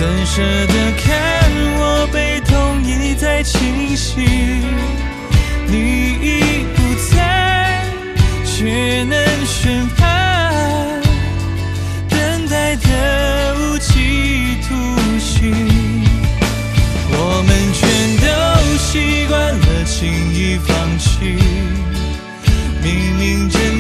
怎舍得看我被痛一再侵袭？你已不在，却能宣判，等待的无期徒刑。我们全都习惯了轻易放弃，明明